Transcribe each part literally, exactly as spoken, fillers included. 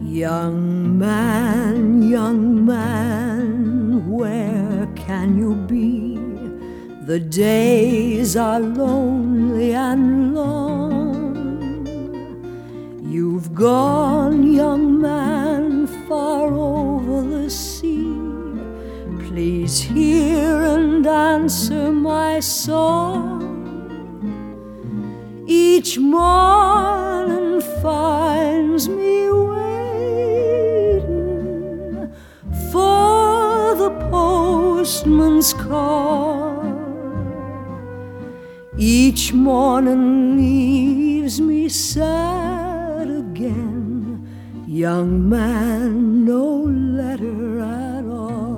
Young man, young man, where can you be? The days are lonely and long. You've gone, young man, far over the sea. Please hear and answer my song. Each morning finds me waiting for the postman's call. Each morning leaves me sad again. Young man, no letter at all.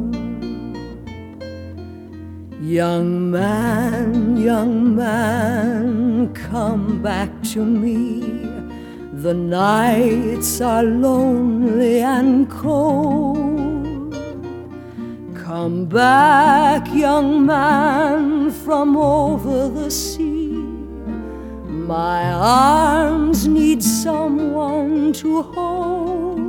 Young man, young man, come back to me. The nights are lonely and cold. Come back, young man, from over the sea. My arms need someone to hold.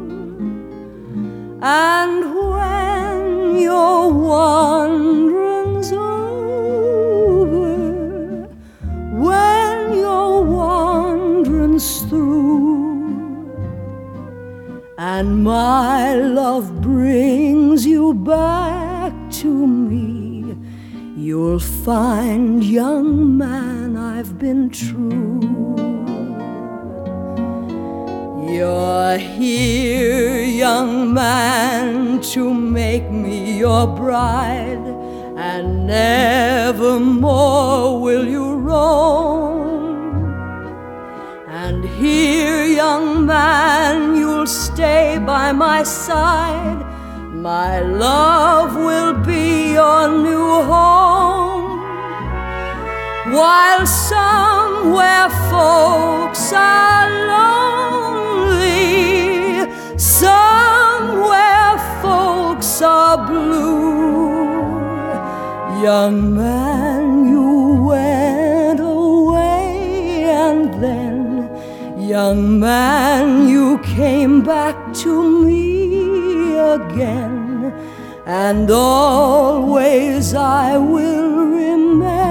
And when your wandering's over, when your wandering's through, and my love brings you back to me, you'll find, young man, I've been true. You're here, young man, to make me your bride, and nevermore will you roam. And here, young man, you'll stay by my side. My love will be your new home. While somewhere folks are lonely, somewhere folks are blue. Young man, you went away, and then, young man, you came back to me again, and always I will remember